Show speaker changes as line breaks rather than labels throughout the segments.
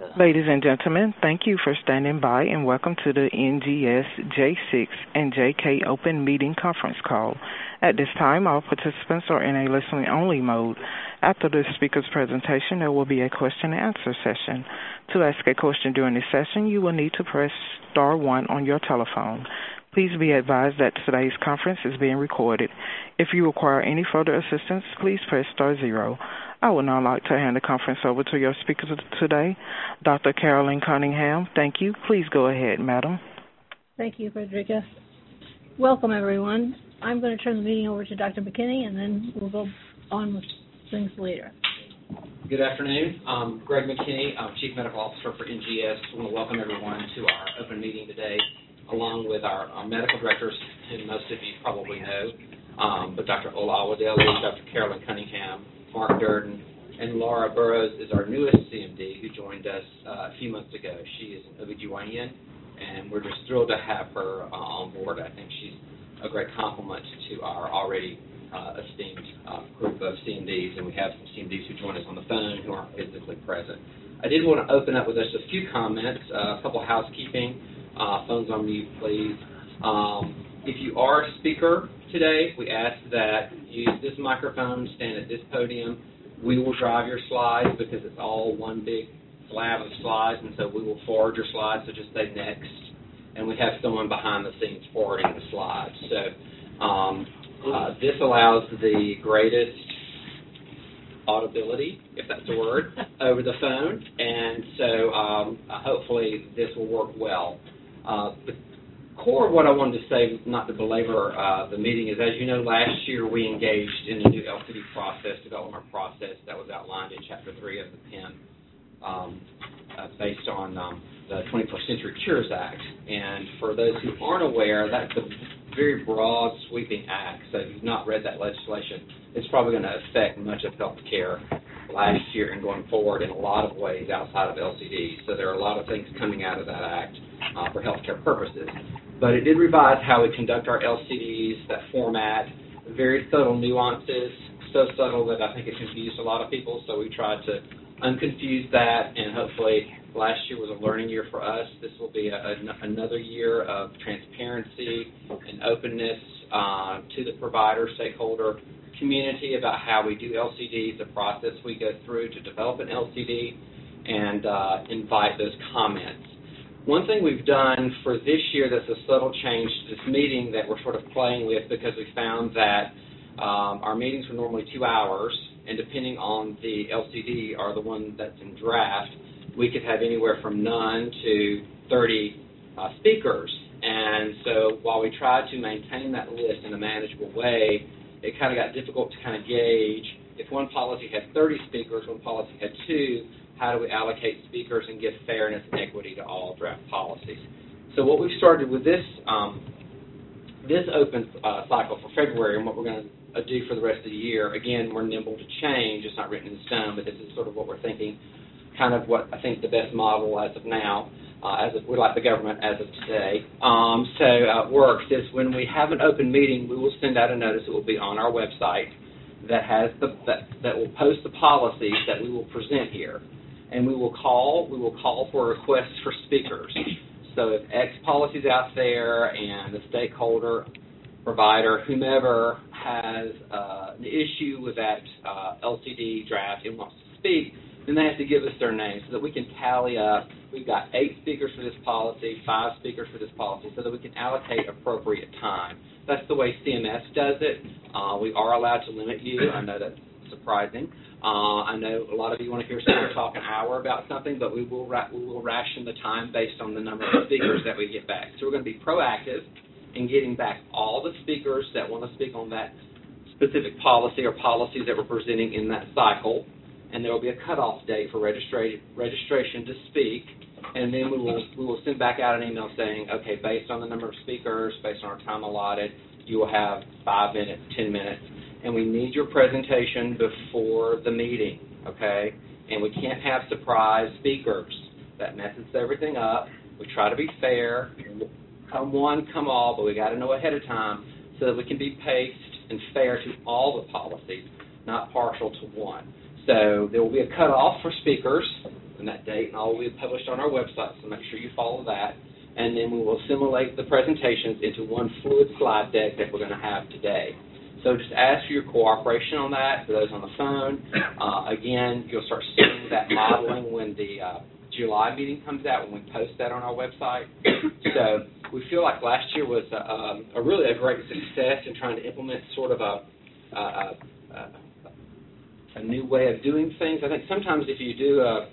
Ladies and gentlemen, thank you for standing by and welcome to the NGS J6 and JK Open Meeting Conference Call. At this time, all participants are in a listening-only mode. After the speaker's presentation, there will be a question-and-answer session. To ask a question during this session, you will need to press star 1 on your telephone. Please be advised that today's conference is being recorded. If you require any further assistance, please press star 0. I would now like to hand the conference over to your speaker today, Dr. Carolyn Cunningham. Thank you. Please go ahead, madam.
Thank you, Frederica. Welcome, everyone. I'm going to turn the meeting over to Dr. McKinney, and then we'll go on with things later.
Good afternoon. I'm Greg McKinney. I'm Chief Medical Officer for NGS. I want to welcome everyone to our open meeting today, along with our medical directors, who most of you probably know, but Dr. Ola Awadeli, Dr. Carolyn Cunningham, Mark Durden, and Laura Burrows is our newest CMD who joined us a few months ago. She is an OBGYN, and we're just thrilled to have her on board. I think she's a great complement to our already esteemed group of CMDs, and we have some CMDs who join us on the phone who aren't physically present. I did want to open up with just a few comments, a couple of housekeeping. Phones on mute, please. If you are a speaker today, we ask that you use this microphone, stand at this podium. We will drive your slides because it's all one big slab of slides, and so we will forward your slides, so just say next. And we have someone behind the scenes forwarding the slides. So this allows the greatest audibility, if that's a word, over the phone, and so hopefully this will work well. The core of what I wanted to say, not to belabor the meeting, is, as you know, last year we engaged in a new LCD development process that was outlined in Chapter 3 of the PIN based on the 21st Century Cures Act. And for those who aren't aware, that's a very broad, sweeping act, so if you've not read that legislation, it's probably going to affect much of health care last year and going forward in a lot of ways outside of LCD. So there are a lot of things coming out of that act for healthcare purposes. But it did revise how we conduct our LCDs, that format, very subtle nuances, so subtle that I think it confused a lot of people, so we tried to unconfuse that, and hopefully last year was a learning year for us. This will be another year of transparency and openness to the provider, stakeholder community about how we do LCDs, the process we go through to develop an LCD, and invite those comments. One thing we've done for this year that's a subtle change to this meeting that we're sort of playing with, because we found that our meetings were normally 2 hours, and depending on the LCD or the one that's in draft, we could have anywhere from none to 30 speakers. And so while we tried to maintain that list in a manageable way, it kind of got difficult to kind of gauge if one policy had 30 speakers, one policy had 2, how do we allocate speakers and give fairness and equity to all draft policies. So what we've started with this open cycle for February, and what we're going to do for the rest of the year, again, we're nimble to change. It's not written in stone, but this is sort of what we're thinking, kind of what I think the best model as of now, we're like the government as of today. Works is when we have an open meeting, we will send out a notice that will be on our website that has that will post the policies that we will present here, and we will call for requests for speakers. So if X policy's out there and the stakeholder, provider, whomever has an issue with that LCD draft and wants to speak, then they have to give us their name so that we can tally up. We've got 8 speakers for this policy, 5 speakers for this policy, so that we can allocate appropriate time. That's the way CMS does it. We are allowed to limit you. I know that's surprising. I know a lot of you want to hear someone talk an hour about something, but we will ration the time based on the number of speakers that we get back. So we're going to be proactive in getting back all the speakers that want to speak on that specific policy or policies that we're presenting in that cycle. And there will be a cutoff date for registration to speak, and then we will send back out an email saying, okay, based on the number of speakers, based on our time allotted, you will have 5 minutes, 10 minutes, and we need your presentation before the meeting, okay? And we can't have surprise speakers. That messes everything up. We try to be fair, come one, come all, but we got to know ahead of time so that we can be paced and fair to all the policies, not partial to one. So there will be a cutoff for speakers. and that date and all will be published on our website, so make sure you follow that. And then we will assimilate the presentations into one fluid slide deck that we're going to have today. So just ask for your cooperation on that, for those on the phone. Again, you'll start seeing that modeling when the July meeting comes out, when we post that on our website. So we feel like last year was really a great success in trying to implement sort of a new way of doing things. I think sometimes if you do a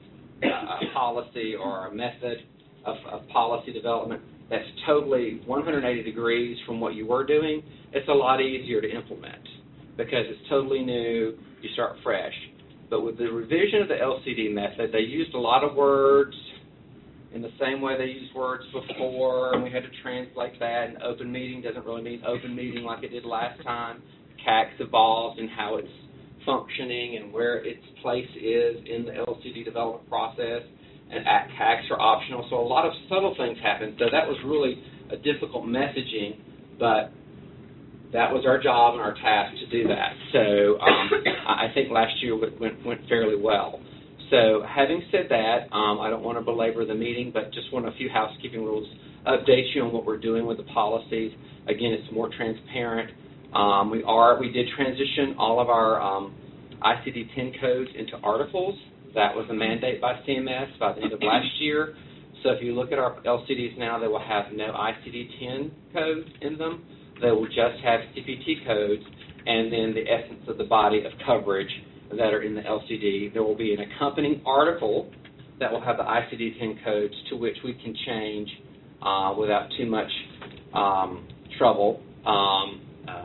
policy or a method of policy development that's totally 180 degrees from what you were doing, it's a lot easier to implement because it's totally new, you start fresh. But with the revision of the LCD method, they used a lot of words in the same way they used words before, and we had to translate that, and open meeting doesn't really mean open meeting like it did last time. CAC's evolved in how it's functioning and where its place is in the LCD development process, and CACs are optional, so a lot of subtle things happened. So that was really a difficult messaging, but that was our job and our task to do that. So I think last year went fairly well. So having said that, I don't want to belabor the meeting, but just want a few housekeeping rules, update you on what we're doing with the policies. Again, it's more transparent. We did transition all of our ICD-10 codes into articles. That was a mandate by CMS by the end of last year. So if you look at our LCDs now, they will have no ICD-10 codes in them. They will just have CPT codes and then the essence of the body of coverage that are in the LCD. There will be an accompanying article that will have the ICD-10 codes to which we can change without too much trouble. On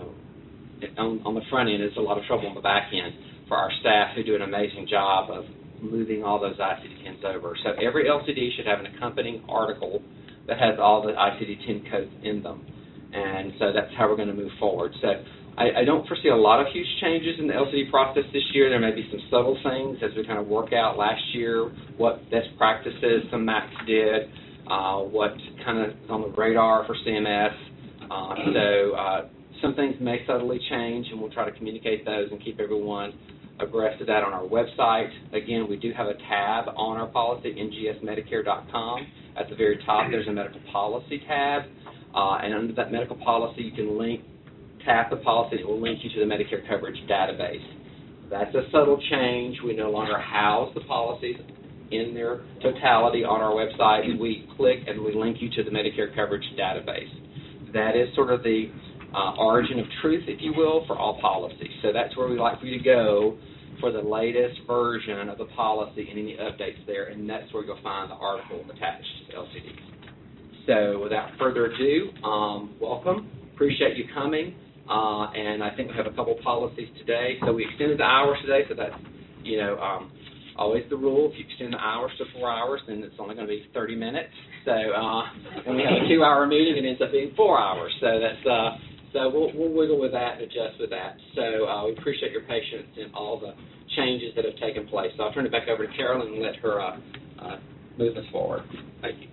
the front end, it's a lot of trouble on the back end for our staff who do an amazing job of moving all those ICD-10s over. So every LCD should have an accompanying article that has all the ICD-10 codes in them. And so that's how we're going to move forward. So I don't foresee a lot of huge changes in the LCD process this year. There may be some subtle things as we kind of work out last year what best practices some MACs did, what kind of is on the radar for CMS. So some things may subtly change, and we'll try to communicate those and keep everyone abreast of that on our website. Again, we do have a tab on our policy, ngsmedicare.com. At the very top, there's a medical policy tab, and under that medical policy, you can tap the policy, it will link you to the Medicare coverage database. That's a subtle change. We no longer house the policies in their totality on our website. We click and we link you to the Medicare coverage database. That is sort of the origin of truth, if you will, for all policies. So that's where we like for you to go for the latest version of the policy and any updates there, and that's where you'll find the article attached to the LCD. So without further ado, welcome. Appreciate you coming. And I think we have a couple policies today. So we extended the hours today, so that's, always the rule. If you extend the hours to 4 hours, then it's only going to be 30 minutes. So when we have a 2-hour meeting, it ends up being 4 hours. So that's so we'll wiggle with that and adjust with that. So we appreciate your patience in all the changes that have taken place. So I'll turn it back over to Carolyn and let her move us forward. Thank you.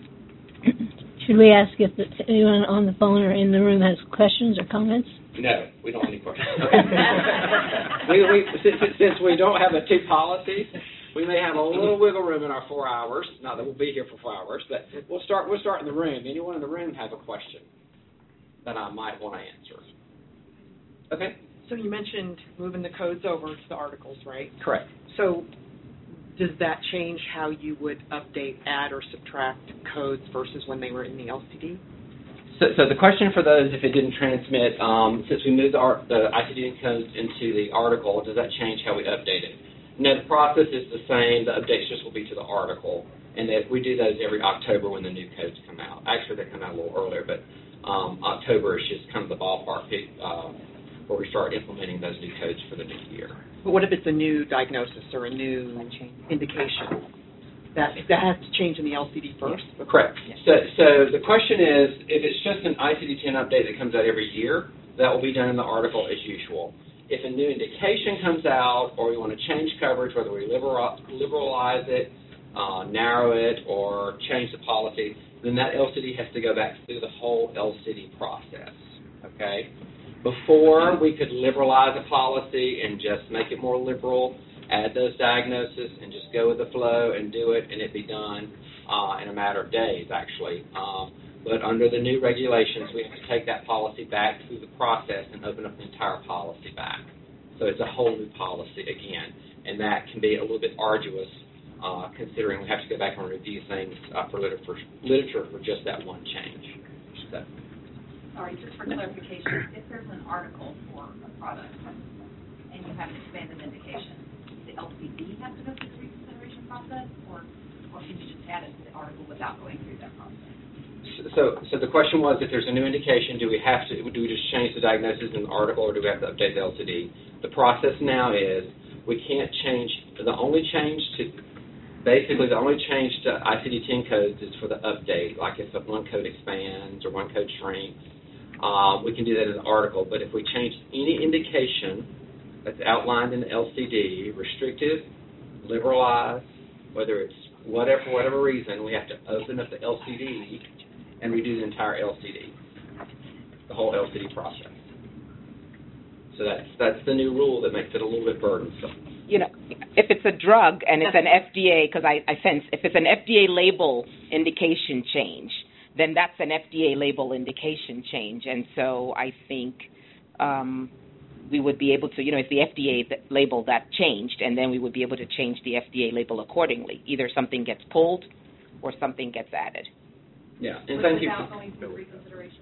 Should we ask if anyone on the phone or in the room has questions or comments?
No, we don't have any questions. Since we don't have the two policies, we may have a little wiggle room in our 4 hours. Not that we'll be here for 4 hours, but we'll start in the room. Anyone in the room have a question that I might want to answer? Okay.
So you mentioned moving the codes over to the articles, right?
Correct.
So does that change how you would update, add, or subtract codes versus when they were in the LCD?
So the question for those, if it didn't transmit, since we moved the ICD codes into the article, does that change how we update it? No, the process is the same. The updates just will be to the article, and that we do those every October when the new codes come out. Actually, they come out a little earlier, but October is just kind of the ballpark where we start implementing those new codes for the new year.
But what if it's a new diagnosis or a new indication? That has to change in the LCD first?
Correct. So the question is, if it's just an ICD-10 update that comes out every year, that will be done in the article as usual. If a new indication comes out or we want to change coverage, whether we liberalize it, narrow it, or change the policy, then that LCD has to go back through the whole LCD process, okay? Before, we could liberalize a policy and just make it more liberal. add those diagnoses and just go with the flow and do it, and it be done in a matter of days, actually. But under the new regulations, we have to take that policy back through the process and open up the entire policy back. So it's a whole new policy again, and that can be a little bit arduous, considering we have to go back and review things for literature for just that one change. So.
Sorry, just for clarification, if there's an article for a product and you have an expanded indication, the LCD has to go through the reconsideration process, or can you just add it to the article without going through that process?
So the question was, if there's a new indication, do we just change the diagnosis in the article, or do we have to update the LCD? The process now is we can't change. The only change to ICD-10 codes is for the update, like if one code expands or one code shrinks. We can do that in the article, but if we change any indication that's outlined in the LCD, restrictive, liberalized, whether it's for whatever reason, we have to open up the LCD and redo the entire LCD, the whole LCD process. So that's the new rule that makes it a little bit burdensome.
You know, if it's a drug and it's an FDA, because I sense if it's an FDA label indication change, then that's an FDA label indication change. And so I think we would be able to, it's the FDA label that changed, and then we would be able to change the FDA label accordingly. Either something gets pulled or something gets added.
Yeah, and thank you.
Without going through reconsideration?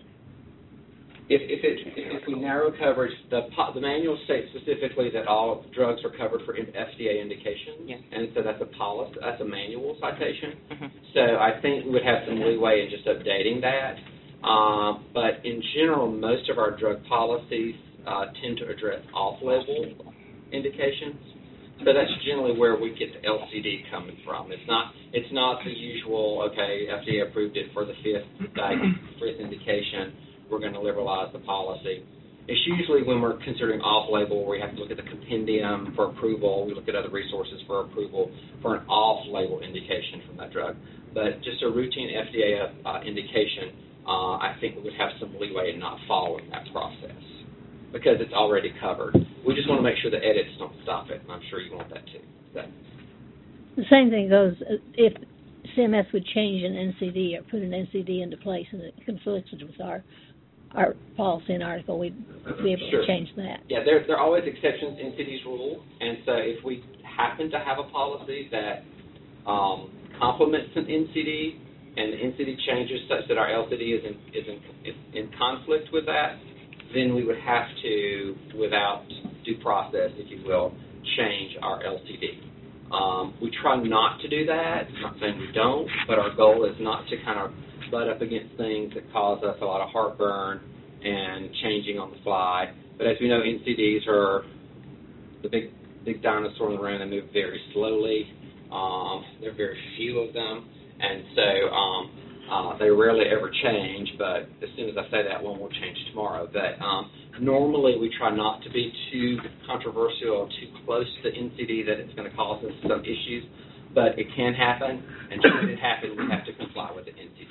If we narrow coverage, the manual states specifically that all drugs are covered for FDA indications,
yes.
And so that's a policy, that's a manual citation.
Mm-hmm.
So I think we would have some leeway in just updating that. But in general, most of our drug policies tend to address off-label indications. So that's generally where we get the LCD coming from. It's not the usual, okay, FDA approved it for the fifth indication, we're going to liberalize the policy. It's usually when we're considering off-label, where we have to look at the compendium for approval, we look at other resources for approval for an off-label indication from that drug. But just a routine FDA indication, I think we would have some leeway in not following that process, because it's already covered. We just want to make sure the edits don't stop it, and I'm sure you want that too.
The same thing goes if CMS would change an NCD or put an NCD into place and it conflicts with our policy and article, we'd be able
Sure.
to change that.
Yeah, there are always exceptions in NCD's rule, and so if we happen to have a policy that complements an NCD and the NCD changes such that our LCD is in conflict with that, then we would have to, without due process, if you will, change our LCD. We try not to do that. I'm not saying we don't, but our goal is not to kind of butt up against things that cause us a lot of heartburn and changing on the fly. But as we know, NCDs are the big dinosaur in the room. They move very slowly. There are very few of them, and so they rarely ever change. But as soon as I say that, one will change tomorrow. But normally we try not to be too controversial or too close to the NCD that it's going to cause us some issues. But it can happen, and should it happen, we have to comply with the NCD.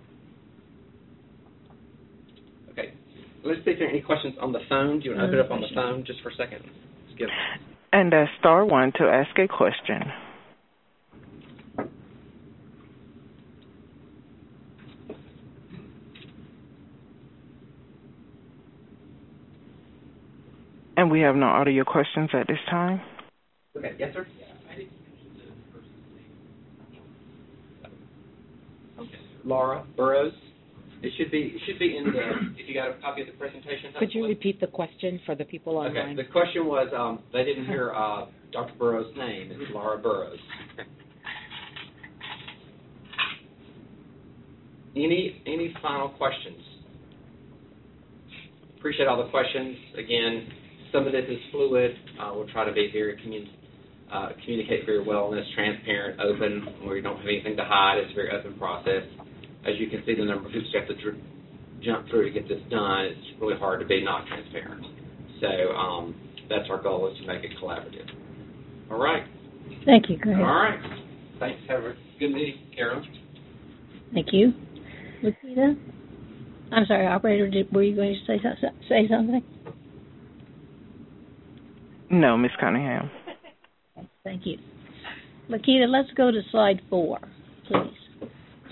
Okay. Let's see if there are any questions on the phone. Do you want to open it up on the phone just for a second? Let's give it.
And star one to ask a question. And we have no audio questions at this time.
Okay. Yes, sir? Laura Burrows. It should be in the, if you got a copy of the presentation.
Could you repeat the question for the people online?
Okay, the question was, they didn't hear Dr. Burrows' name. It's Laura Burrows. Any final questions? Appreciate all the questions. Again, some of this is fluid. We'll try to be very communicate very well in this, transparent, open, where you don't have anything to hide. It's a very open process. As you can see, the number of hoops you have to jump through to get this done, it's really hard to be not transparent. So that's our goal, is to make it collaborative. All right.
Thank you. Go ahead.
All right. Thanks. Have a good meeting, Carol.
Thank you. Lupita? I'm sorry, operator, were you going to say something?
No, Ms. Cunningham.
Thank you. Lakita, let's go to slide 4, please.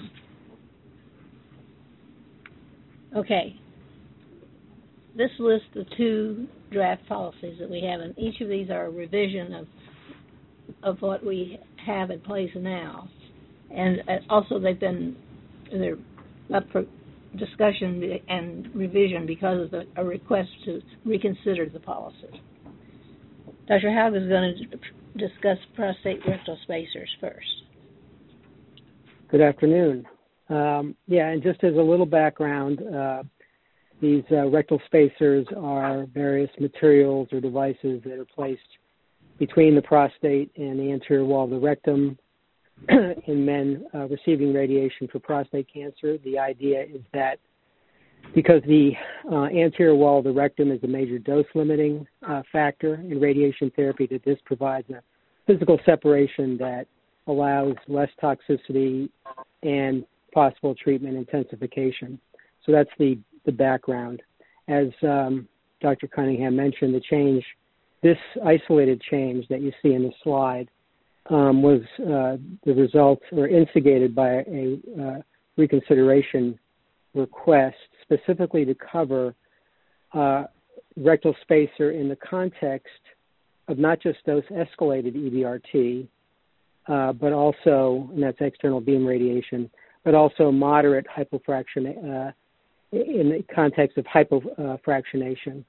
Okay. This lists the 2 draft policies that we have, and each of these are a revision of what we have in place now. And also they're up for discussion and revision because of a request to reconsider the policy. Dr. Haug is going to discuss prostate rectal spacers first.
Good afternoon. And just as a little background, these rectal spacers are various materials or devices that are placed between the prostate and the anterior wall of the rectum in men receiving radiation for prostate cancer. The idea is that because the anterior wall of the rectum is a major dose-limiting factor in radiation therapy, that this provides a physical separation that allows less toxicity and possible treatment intensification. So that's the background. As Dr. Cunningham mentioned, this isolated change that you see in the slide was the result or instigated by a reconsideration request specifically to cover rectal spacer in the context of not just dose-escalated EBRT, but also, and that's external beam radiation, but also moderate hypofraction in the context of hypofractionation.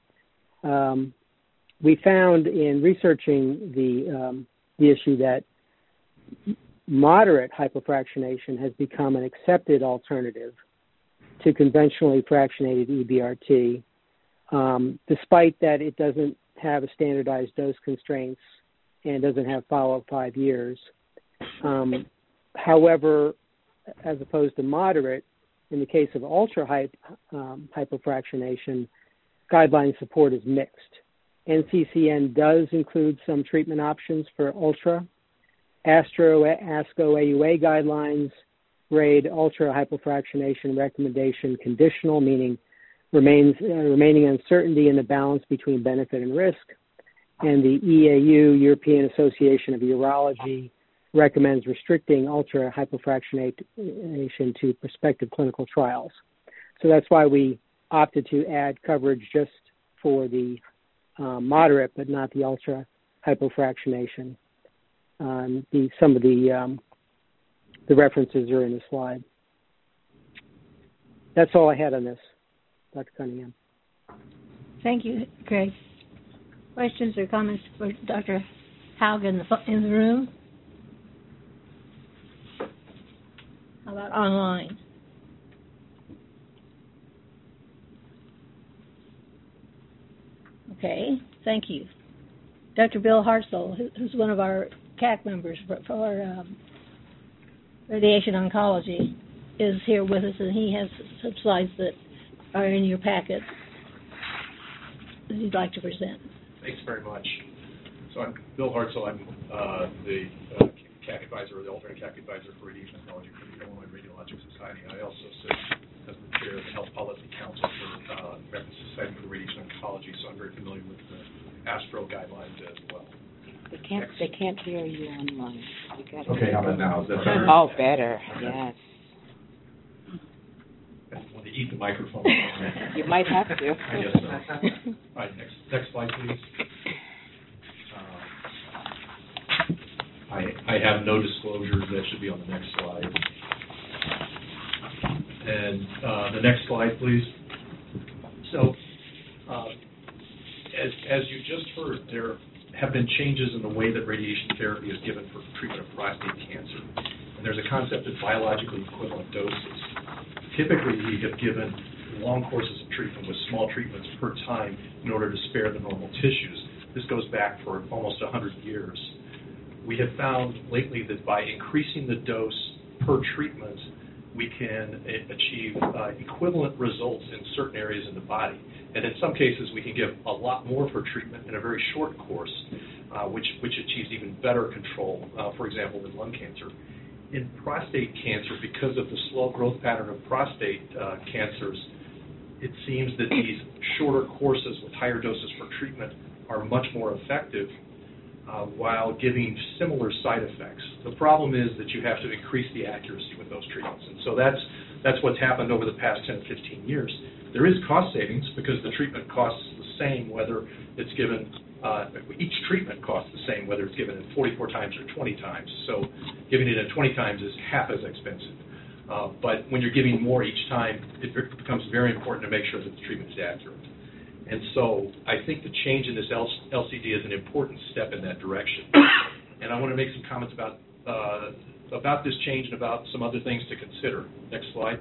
We found in researching the issue that moderate hypofractionation has become an accepted alternative to conventionally fractionated EBRT, despite that it doesn't have a standardized dose constraints and doesn't have follow-up 5 years. However, as opposed to moderate, in the case of ultra hypofractionation, guideline support is mixed. NCCN does include some treatment options for ultra. ASTRO, ASCO, AUA guidelines grade ultra hypofractionation recommendation conditional, meaning remaining uncertainty in the balance between benefit and risk. And the EAU, European Association of Urology, recommends restricting ultra hypofractionation to prospective clinical trials. So that's why we opted to add coverage just for the moderate, but not the ultra hypofractionation. Some of the references are in the slide. That's all I had on this, Dr. Cunningham.
Thank you, Craig. Questions or comments for Dr. Haug in the room? How about online? Okay, thank you. Dr. Bill Hartzell, who's one of our CAC members for radiation oncology, is here with us, and he has some slides that are in your packet that he'd like to present.
Thanks very much. So I'm Bill Hartzell. I'm the CAC advisor, or the alternate CAC advisor for radiation oncology for the Illinois Radiologic Society. I also sit as the chair of the Health Policy Council for American Society for Radiation Oncology, so I'm very familiar with the ASTRO guidelines as well.
They can't hear you online.
Okay, how about now? Is that better?
Oh, better, yes.
I want to eat the microphone.
You might have to.
I guess so. All right, next slide, please. I have no disclosures. That should be on the next slide. And the next slide, please. So, as you just heard, there have been changes in the way that radiation therapy is given for treatment of prostate cancer. And there's a concept of biologically equivalent doses. Typically, we have given long courses of treatment with small treatments per time in order to spare the normal tissues. This goes back for almost 100 years. We have found lately that by increasing the dose per treatment, we can achieve equivalent results in certain areas in the body. And in some cases, we can give a lot more per treatment in a very short course, which achieves even better control, for example, in lung cancer. In prostate cancer, because of the slow growth pattern of prostate cancers, it seems that these shorter courses with higher doses for treatment are much more effective. while giving similar side effects. The problem is that you have to increase the accuracy with those treatments. And so that's what's happened over the past 10 or 15 years. There is cost savings because the treatment costs the same whether it's given, each treatment costs the same whether it's given in 44 times or 20 times. So giving it in 20 times is half as expensive. But when you're giving more each time, it becomes very important to make sure that the treatment is accurate. And so I think the change in this LCD is an important step in that direction. And I want to make some comments about this change and about some other things to consider. Next slide.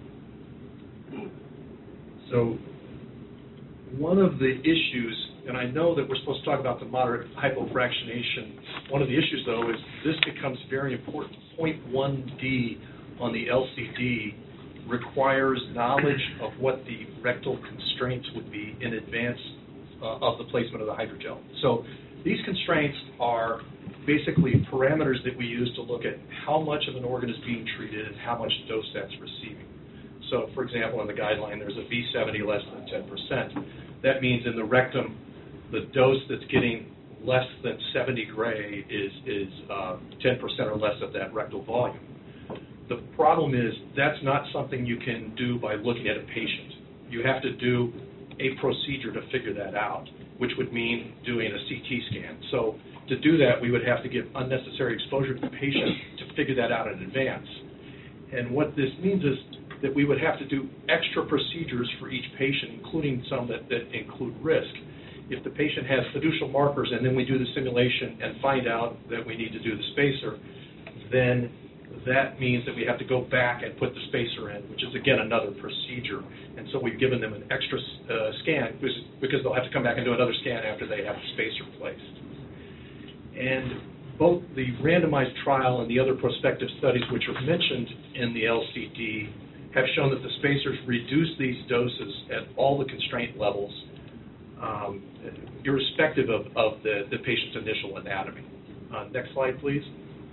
So one of the issues, and I know that we're supposed to talk about the moderate hypofractionation, one of the issues, though, is this becomes very important. Point 1D on the LCD requires knowledge of what the rectal constraints would be in advance of the placement of the hydrogel. So these constraints are basically parameters that we use to look at how much of an organ is being treated and how much dose that's receiving. So, for example, in the guideline, there's a V70 less than 10%. That means in the rectum, the dose that's getting less than 70 gray is 10% or less of that rectal volume. The problem is that's not something you can do by looking at a patient. You have to do a procedure to figure that out, which would mean doing a CT scan. So to do that, we would have to give unnecessary exposure to the patient to figure that out in advance. And what this means is that we would have to do extra procedures for each patient, including some that include risk. If the patient has fiducial markers and then we do the simulation and find out that we need to do the spacer, then that means that we have to go back and put the spacer in, which is, again, another procedure. And so we've given them an extra scan because they'll have to come back and do another scan after they have the spacer placed. And both the randomized trial and the other prospective studies which are mentioned in the LCD have shown that the spacers reduce these doses at all the constraint levels, irrespective of the patient's initial anatomy. Next slide, please.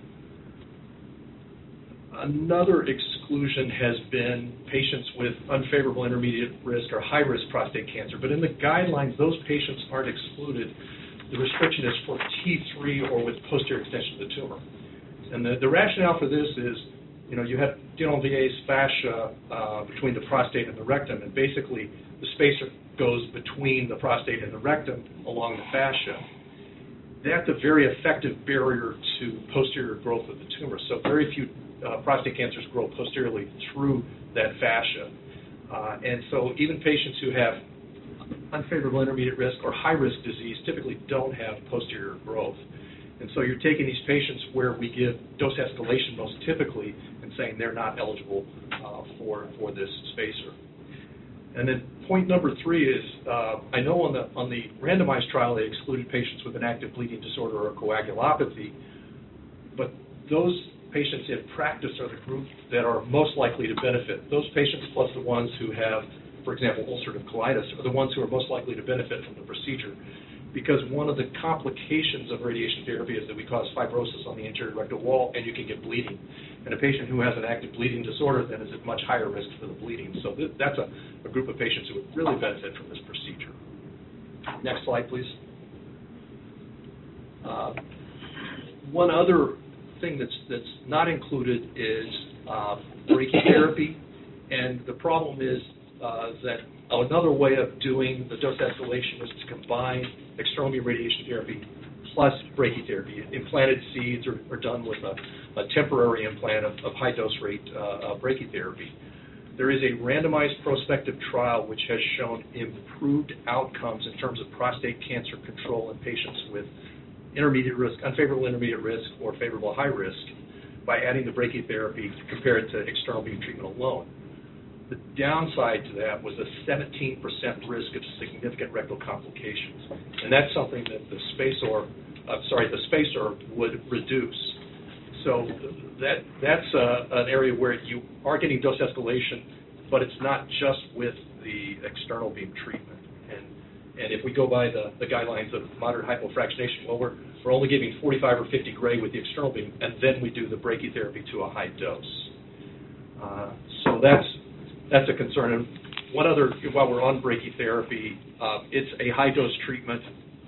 Another exclusion has been patients with unfavorable intermediate risk or high-risk prostate cancer. But in the guidelines, those patients aren't excluded. The restriction is for T3 or with posterior extension of the tumor. And the rationale for this is, you have Denolvier's fascia between the prostate and the rectum, and basically the spacer goes between the prostate and the rectum along the fascia. That's a very effective barrier to posterior growth of the tumor. So very few prostate cancers grow posteriorly through that fascia. And so even patients who have unfavorable intermediate risk or high-risk disease typically don't have posterior growth. And so you're taking these patients where we give dose escalation most typically and saying they're not eligible for this spacer. And then point number 3 is, I know on the randomized trial they excluded patients with an active bleeding disorder or coagulopathy, but those patients in practice are the group that are most likely to benefit. Those patients plus the ones who have, for example, ulcerative colitis are the ones who are most likely to benefit from the procedure, because one of the complications of radiation therapy is that we cause fibrosis on the anterior rectal wall and you can get bleeding. And a patient who has an active bleeding disorder then is at much higher risk for the bleeding. So that's a group of patients who would really benefit from this procedure. Next slide, please. One other thing that's not included is brachytherapy, and the problem is that another way of doing the dose escalation is to combine external beam radiation therapy plus brachytherapy. Implanted seeds are done with a temporary implant of high dose rate brachytherapy. There is a randomized prospective trial which has shown improved outcomes in terms of prostate cancer control in patients with intermediate risk, unfavorable intermediate risk, or favorable high risk by adding the brachytherapy compared to external beam treatment alone. The downside to that was a 17% risk of significant rectal complications, and that's something that the spacer would reduce. So that's an area where you are getting dose escalation, but it's not just with the external beam treatment. And if we go by the guidelines of moderate hypofractionation, well, we're only giving 45 or 50 gray with the external beam, and then we do the brachytherapy to a high dose. So that's a concern. And one other, while we're on brachytherapy, it's a high dose treatment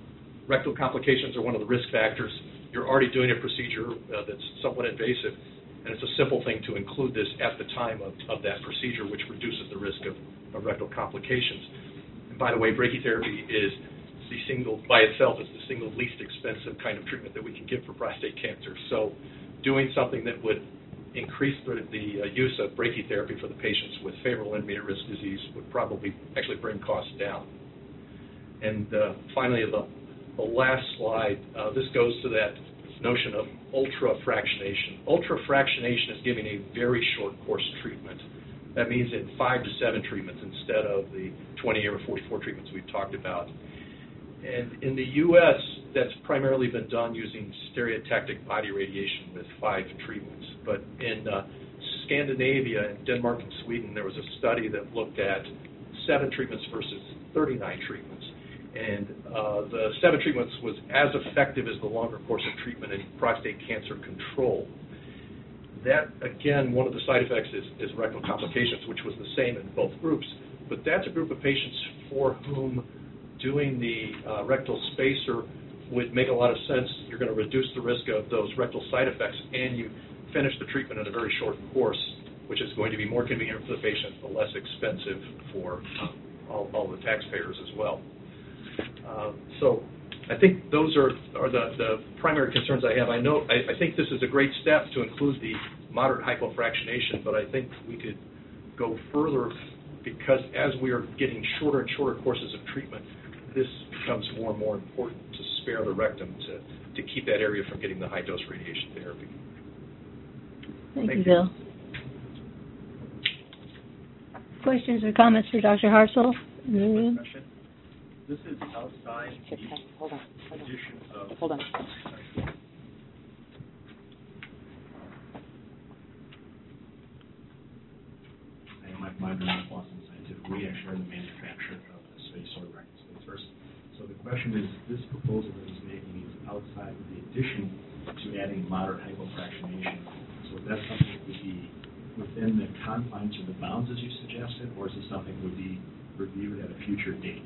rectal complications are one of the risk factors. You're already doing a procedure that's somewhat invasive, and it's a simple thing to include this at the time of that procedure, which reduces the risk of rectal complications. And by the way, brachytherapy is by itself is the single least expensive kind of treatment that we can give for prostate cancer. So doing something that would increase the use of brachytherapy for the patients with favorable intermediate risk disease would probably actually bring costs down. And finally, the last slide, this goes to that notion of ultrafractionation. Ultrafractionation is giving a very short course treatment. That means in 5 to 7 treatments instead of the 20 or 44 treatments we've talked about. And in the U.S., that's primarily been done using stereotactic body radiation with 5 treatments. But in Scandinavia, and Denmark, and Sweden, there was a study that looked at 7 treatments versus 39 treatments. And the 7 treatments was as effective as the longer course of treatment in prostate cancer control. That, again, one of the side effects is rectal complications, which was the same in both groups. But that's a group of patients for whom doing the rectal spacer would make a lot of sense. You're going to reduce the risk of those rectal side effects, and you finish the treatment in a very short course, which is going to be more convenient for the patient, but less expensive for all the taxpayers as well. So I think those are the primary concerns I have. I think this is a great step to include the moderate hypofractionation, but I think we could go further because as we are getting shorter and shorter courses of treatment, this becomes more and more important to spare the rectum to keep that area from getting the high-dose radiation therapy.
Thank you, Bill. Questions or comments for Dr. Hartzell?
Question. This is outside the
Hold on.
addition of...
Hold on.
I am Mike Meidner with Boston Scientific. We actually are the manufacturer of the spacer rectal spacers. So the question is, this proposal that is making is outside of the addition to adding moderate hypofractionation. So is that something that would be within the confines or the bounds as you suggested, or is this something that would be reviewed at a future date?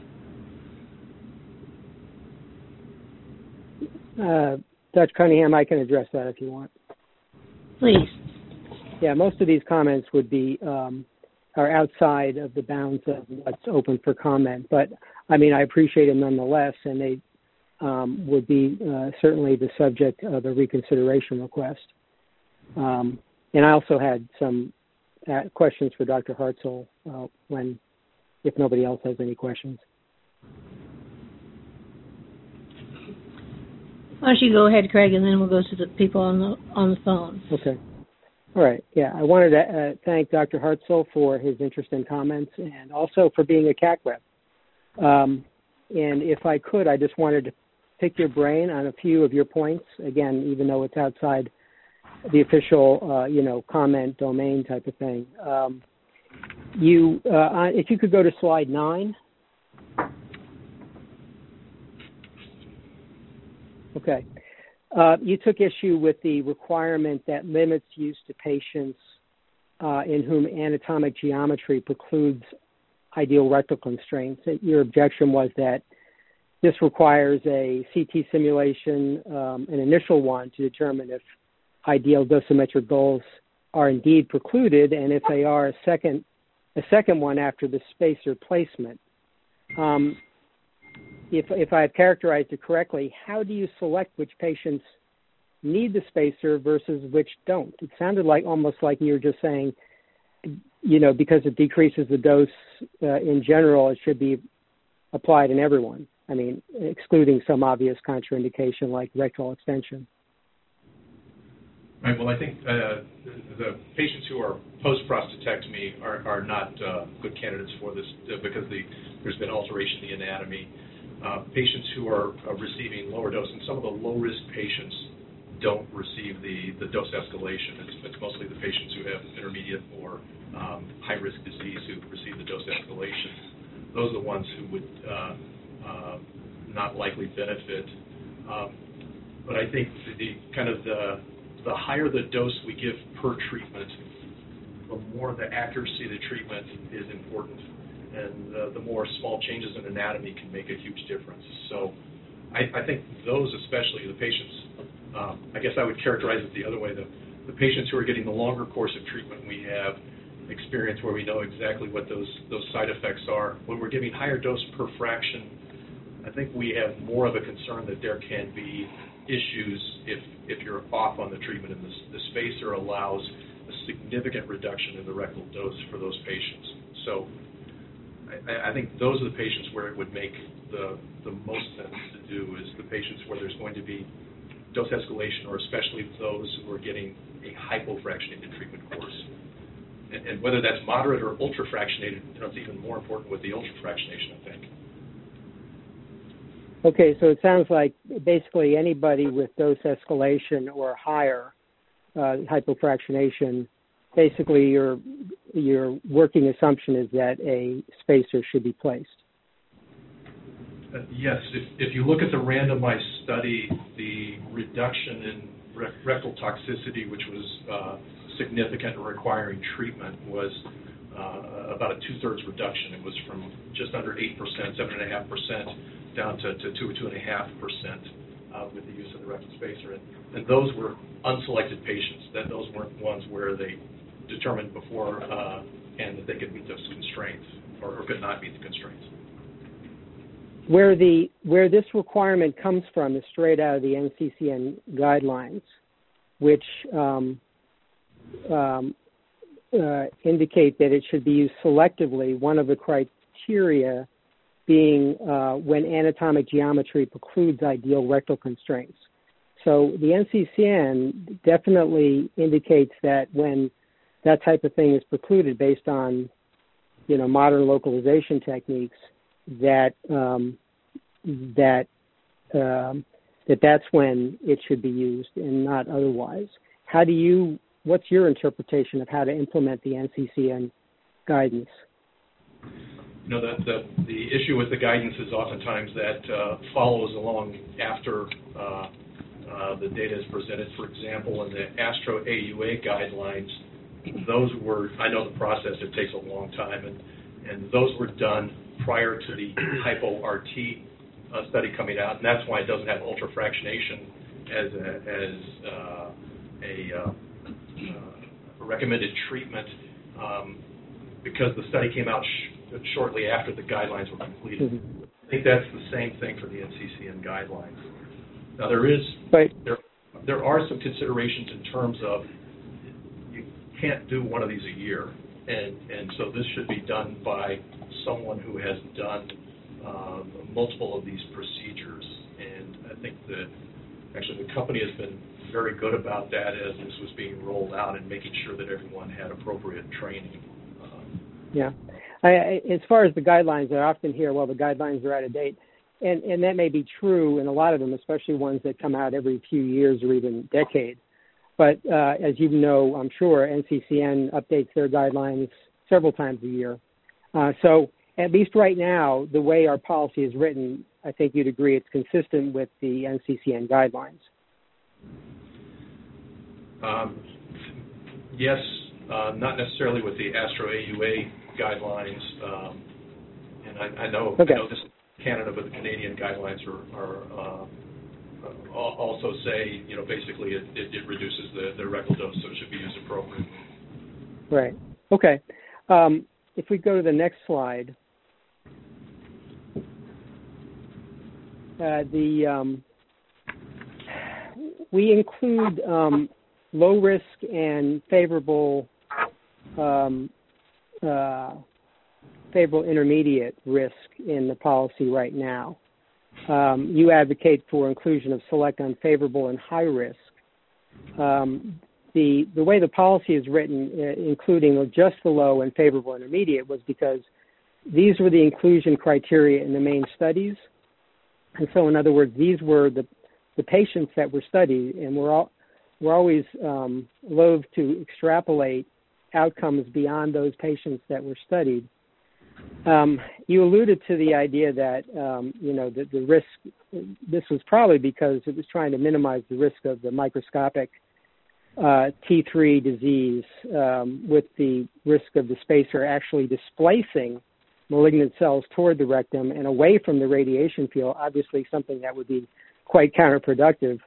Dr. Cunningham, I can address that if you want.
Please.
Yeah, most of these comments would be are outside of the bounds of what's open for comment, but I mean I appreciate them nonetheless, and they would be certainly the subject of a reconsideration request. And I also had some questions for Dr. Hartzell if nobody else has any questions.
Why don't you go ahead, Craig, and then we'll go to the people on the phone.
Okay. All right. Yeah, I wanted to thank Dr. Hartzell for his interest and comments, and also for being a CAC rep. And if I could, I just wanted to pick your brain on a few of your points. Again, even though it's outside the official, comment domain type of thing. If you could go to slide 9. Okay. You took issue with the requirement that limits use to patients in whom anatomic geometry precludes ideal rectal constraints. Your objection was that this requires a CT simulation, an initial one, to determine if ideal dosimetric goals are indeed precluded, and if they are, a second one after the spacer placement. If I've characterized it correctly, how do you select which patients need the spacer versus which don't? It sounded almost like you were just saying, because it decreases the dose in general, it should be applied in everyone. I mean, excluding some obvious contraindication like rectal extension.
Right. Well, I think the patients who are post-prostatectomy are not good candidates for this because there's been alteration in the anatomy. Patients who are receiving lower dose, and some of the low-risk patients don't receive the dose escalation. It's mostly the patients who have intermediate or high-risk disease who receive the dose escalation. Those are the ones who would not likely benefit. But I think the higher the dose we give per treatment, the more the accuracy of the treatment is important, and the more small changes in anatomy can make a huge difference. So I think those, especially the patients, I guess I would characterize it the other way. The patients who are getting the longer course of treatment, we have experience where we know exactly what those side effects are. When we're giving higher dose per fraction, I think we have more of a concern that there can be issues if you're off on the treatment, and the spacer allows a significant reduction in the rectal dose for those patients. So I think those are the patients where it would make the most sense to do, is the patients where there's going to be dose escalation, or especially those who are getting a hypofractionated treatment course. And whether that's moderate or ultrafractionated, it's even more important with the ultrafractionation, I think.
Okay, so it sounds like basically anybody with dose escalation or higher hypofractionation, basically your working assumption is that a spacer should be placed.
Yes, if you look at the randomized study, the reduction in rectal toxicity, which was significant and requiring treatment, was about a 2/3 reduction. It was from just under 8%, 7.5%, down to 2 or 2.5% with the use of the rectal spacer. And those were unselected patients. Those weren't ones where they determined before and that they could meet those constraints or could not meet the constraints.
Where this requirement comes from is straight out of the NCCN guidelines, which indicate that it should be used selectively. One of the criteria being when anatomic geometry precludes ideal rectal constraints. So the NCCN definitely indicates that when that type of thing is precluded based on, modern localization techniques, that's when it should be used and not otherwise. What's your interpretation of how to implement the NCCN guidance?
The issue with the guidance is oftentimes that follows along after the data is presented. For example, in the ASTRO AUA guidelines, I know the process, it takes a long time, and those were done prior to the hypo-RT study coming out, and that's why it doesn't have ultrafractionation as a recommended treatment, because the study came out shortly after the guidelines were completed. Mm-hmm. I think that's the same thing for the NCCN guidelines. Now there are some considerations in terms of you can't do one of these a year, and so this should be done by someone who has done multiple of these procedures. And I think that actually the company has been very good about that as this was being rolled out and making sure that everyone had appropriate training.
Yeah. As far as the guidelines, I often hear, well, the guidelines are out of date. And that may be true in a lot of them, especially ones that come out every few years or even decade. But as you know, I'm sure, NCCN updates their guidelines several times a year. So at least right now, the way our policy is written, I think you'd agree it's consistent with the NCCN guidelines.
Yes, not necessarily with the ASTRO AUA guidelines, and I know this is Canada, but the Canadian guidelines are also say, basically it reduces the rectal dose, so it should be used appropriately.
Right. Okay. If we go to the next slide, we include low risk and favorable intermediate risk in the policy right now. You advocate for inclusion of select unfavorable and high risk. The way the policy is written, including just the low and favorable intermediate, was because these were the inclusion criteria in the main studies. And so, in other words, these were the patients that were studied, and we're always loath to extrapolate outcomes beyond those patients that were studied. You alluded to the idea that, the risk, this was probably because it was trying to minimize the risk of the microscopic T3 disease with the risk of the spacer actually displacing malignant cells toward the rectum and away from the radiation field, obviously something that would be quite counterproductive.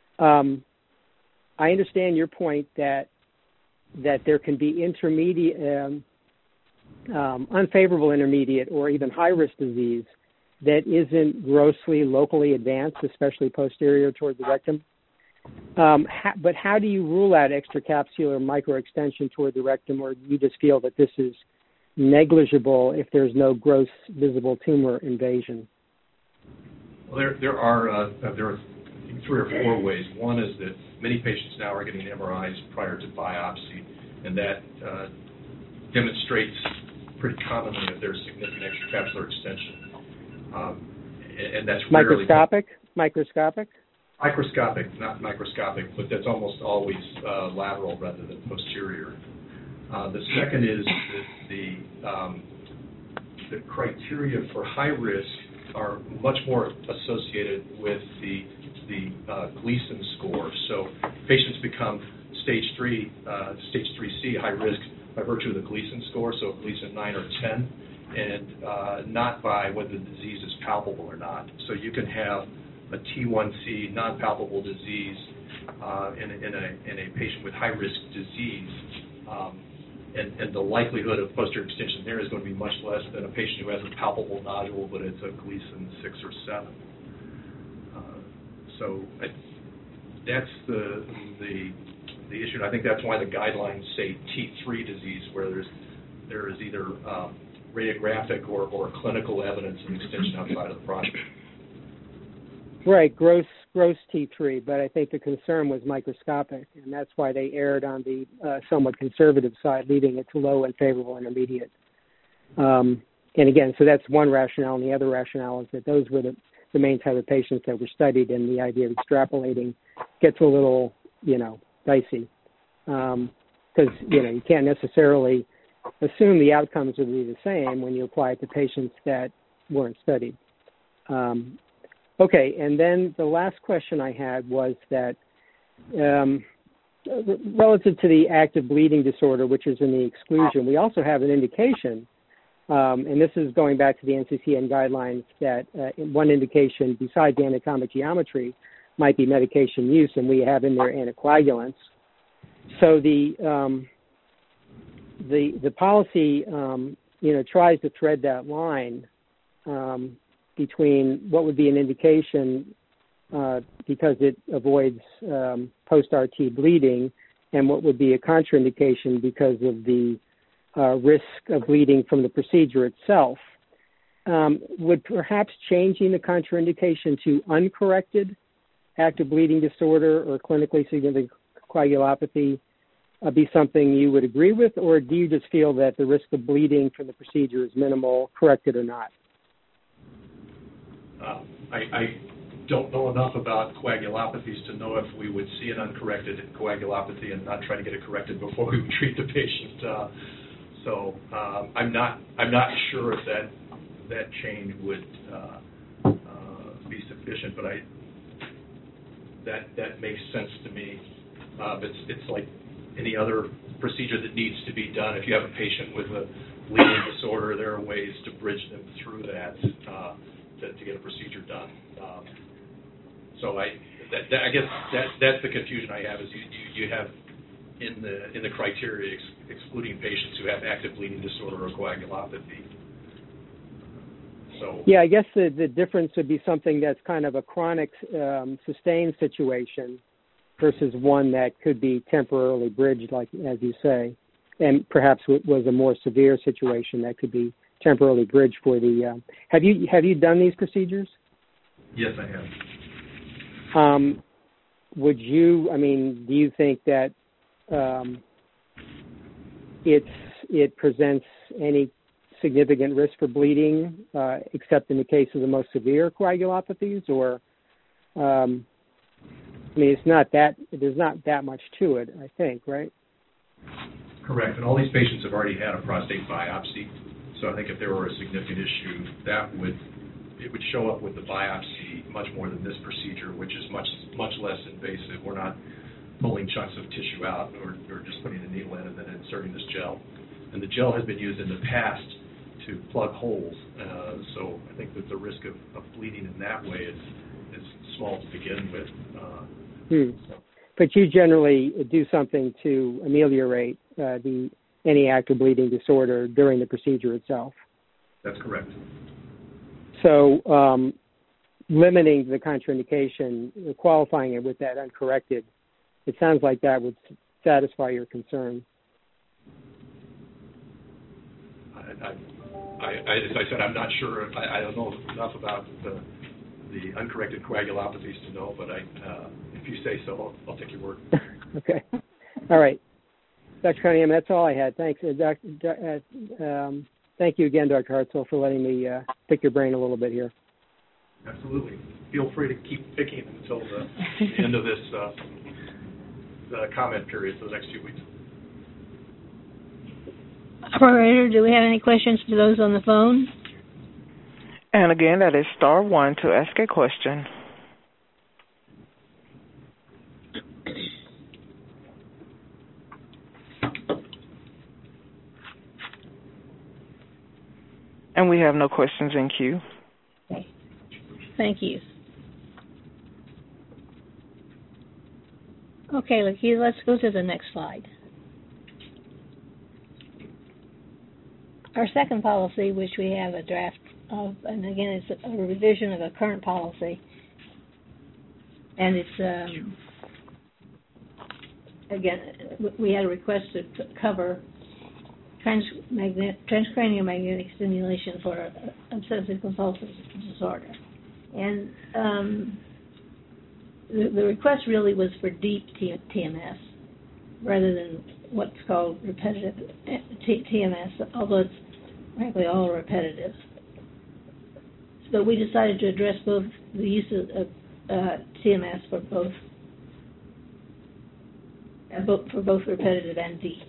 I understand your point that there can be intermediate, unfavorable intermediate or even high-risk disease that isn't grossly locally advanced, especially posterior toward the rectum. But how do you rule out extracapsular microextension toward the rectum, or do you just feel that this is negligible if there's no gross visible tumor invasion?
Well, there are 3 or 4 ways. One is that many patients now are getting MRIs prior to biopsy, and that demonstrates pretty commonly that there's significant extracapsular extension. And that's
microscopic?
Microscopic, not microscopic, but that's almost always lateral rather than posterior. The second is that the criteria for high risk are much more associated with the Gleason score. So patients become stage 3C high risk by virtue of the Gleason score, so Gleason 9 or 10, and not by whether the disease is palpable or not. So you can have a T1C non-palpable disease in a patient with high-risk disease, and the likelihood of posterior extension there is going to be much less than a patient who has a palpable nodule, but it's a Gleason 6 or 7. So that's the issue. And I think that's why the guidelines say T3 disease, where there is either radiographic or clinical evidence of extension outside of the prostate.
Right, gross T3, but I think the concern was microscopic, and that's why they erred on the somewhat conservative side, leaving it to low and favorable intermediate. And again, so that's one rationale, and the other rationale is that those were the main type of patients that were studied, and the idea of extrapolating gets a little, dicey. Because, you can't necessarily assume the outcomes would be the same when you apply it to patients that weren't studied. Okay, and then the last question I had was that relative to the active bleeding disorder, which is in the exclusion, we also have an indication, and this is going back to the NCCN guidelines, that one indication besides the anatomic geometry might be medication use, and we have in there anticoagulants. So the policy, tries to thread that line between what would be an indication because it avoids post-RT bleeding and what would be a contraindication because of the risk of bleeding from the procedure itself. Would perhaps changing the contraindication to uncorrected active bleeding disorder or clinically significant coagulopathy be something you would agree with, or do you just feel that the risk of bleeding from the procedure is minimal, corrected or not?
I don't know enough about coagulopathies to know if we would see an uncorrected coagulopathy and not try to get it corrected before we would treat the patient. So I'm not sure if that change would be sufficient, but that makes sense to me. It's like any other procedure that needs to be done. If you have a patient with a bleeding disorder, there are ways to bridge them through that to get a procedure done. So I guess that's the confusion I have, is you have in the criteria excluding patients who have active bleeding disorder or coagulopathy. So
yeah, I guess the difference would be something that's kind of a chronic sustained situation versus one that could be temporarily bridged, like as you say, and perhaps was a more severe situation that could be temporarily bridged for the. Have you done these procedures?
Yes, I have.
Would you? I mean, do you think that it presents any significant risk for bleeding, except in the case of the most severe coagulopathies, or? I mean, there's not that much to it, I think, right?
Correct. And all these patients have already had a prostate biopsy. So I think if there were a significant issue, it would show up with the biopsy much more than this procedure, which is much less invasive. We're not pulling chunks of tissue out or just putting a needle in and then inserting this gel. And the gel has been used in the past to plug holes. So I think that the risk of bleeding in that way is small to begin with.
But you generally do something to ameliorate any active bleeding disorder during the procedure itself.
That's correct.
So limiting the contraindication, qualifying it with that uncorrected, it sounds like that would satisfy your concern.
As I said, I'm not sure. I don't know enough about the uncorrected coagulopathies to know, but if you say so, I'll take your word.
Okay. All right. Dr. Cunningham, that's all I had. Thanks. Thank you again, Dr. Hartzell, for letting me pick your brain a little bit here.
Absolutely. Feel free to keep picking until the end of this comment period for the next few weeks.
Operator, do we have any questions for those on the phone?
And again, that is *1 to ask a question. And we have no questions in queue.
Okay. Thank you. Okay, let's go to the next slide. Our second policy, which we have a draft of, and again, it's a revision of a current policy, and it's, again, we had a request to cover transcranial magnetic stimulation for obsessive compulsive disorder. And the request really was for deep TMS rather than what's called repetitive TMS, although it's frankly all repetitive. So we decided to address both the use of TMS for both repetitive and deep.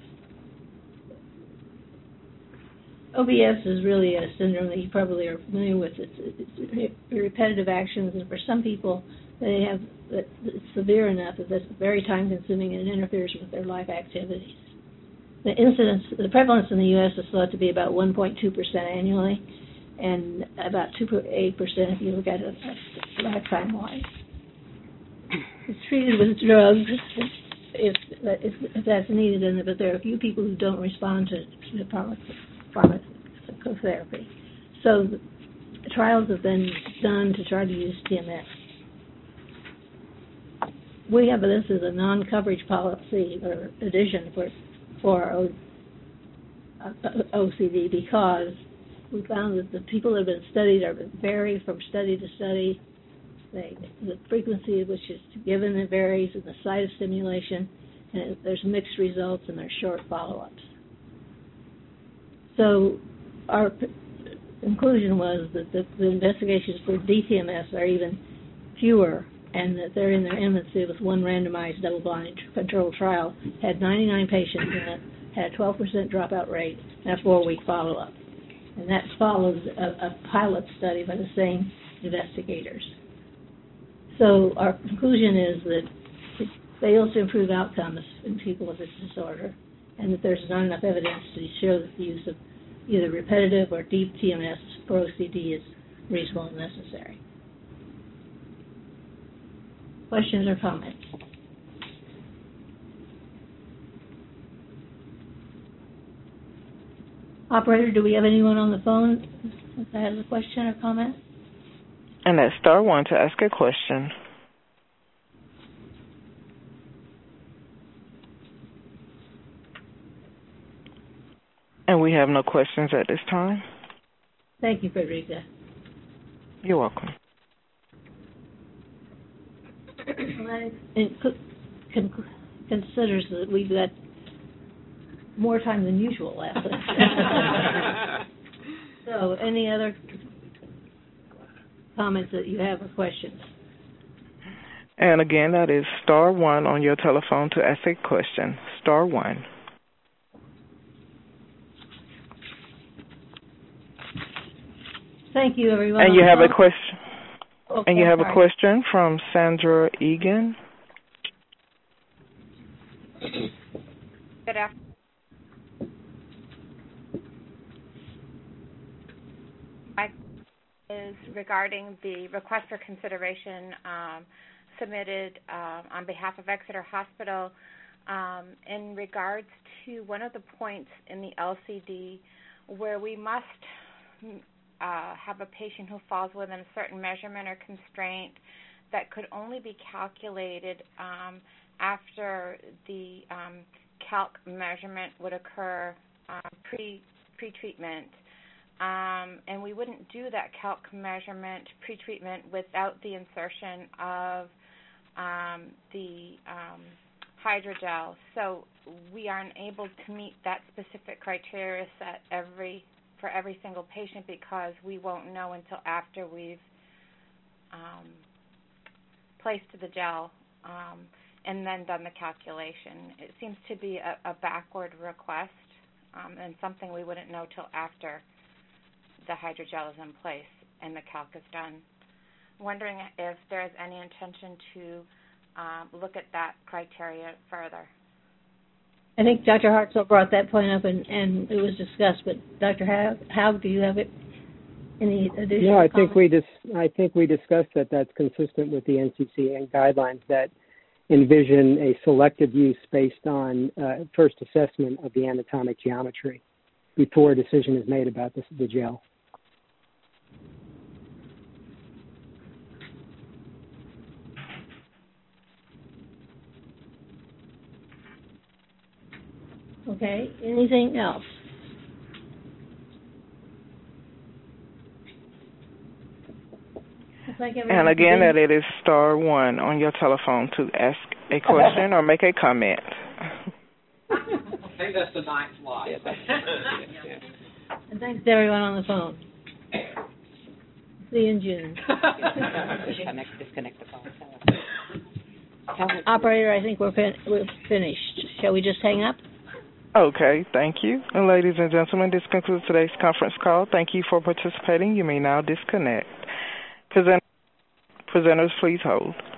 OBS is really a syndrome that you probably are familiar with. It's repetitive actions, and for some people, it's severe enough that it's very time-consuming and it interferes with their life activities. The prevalence in the U.S. is thought to be about 1.2% annually, and about 2.8% if you look at it lifetime-wise. It's treated with drugs if that's needed, but there are a few people who don't respond to pharmacotherapy. So trials have been done to try to use TMS. We have this as a non-coverage policy or addition for OCD because we found that the people that have been studied vary from study to study. The frequency at which it's given it varies, and the site of stimulation, and there's mixed results and there's short follow-ups. So our conclusion was that the investigations for DTMS are even fewer, and that they're in their infancy with one randomized double-blind controlled trial, had 99 patients in it, had a 12% dropout rate, and a 4-week follow-up. And that follows a pilot study by the same investigators. So our conclusion is that it fails to improve outcomes in people with this disorder, and that there's not enough evidence to show that the use of either repetitive or deep TMS for OCD is reasonable and necessary. Questions or comments? Operator, do we have anyone on the phone that has a question or comment?
And that's *1 to ask a question. And we have no questions at this time.
Thank you, Frederica.
You're welcome.
It considers that we've got more time than usual left. So, any other comments that you have or questions?
And again, that is *1 on your telephone to ask a question. *1.
Thank you, everyone.
And you have a question.
Okay,
and you have a question from Sandra Egan.
Good afternoon.
is regarding the request for consideration submitted on behalf of Exeter Hospital in regards to one of the points in the LCD where we must have a patient who falls within a certain measurement or constraint that could only be calculated after the calc measurement would occur pre-treatment. And we wouldn't do that calc measurement pre-treatment without the insertion of the hydrogel. So we aren't able to meet that specific criteria set for every single patient because we won't know until after we've placed the gel and then done the calculation. It seems to be a backward request and something we wouldn't know till after the hydrogel is in place and the calc is done. Wondering if there's any intention to look at that criteria further.
I think Dr. Hartzell brought that point up and it was discussed, but Dr. How do you have it? Any additional
I think we discussed that that's consistent with the NCCN guidelines that envision a selective use based on first assessment of the anatomic geometry before a decision is made about the gel.
Okay, anything else?
And again, that it is *1 on your telephone to ask a question or make a comment.
I think that's the ninth slide.
And thanks to everyone on the phone. See you in June.
Disconnect the call.
Operator, I think we're finished. Shall we just hang up?
Okay, thank you. And ladies and gentlemen, this concludes today's conference call. Thank you for participating. You may now disconnect. Presenters, please hold.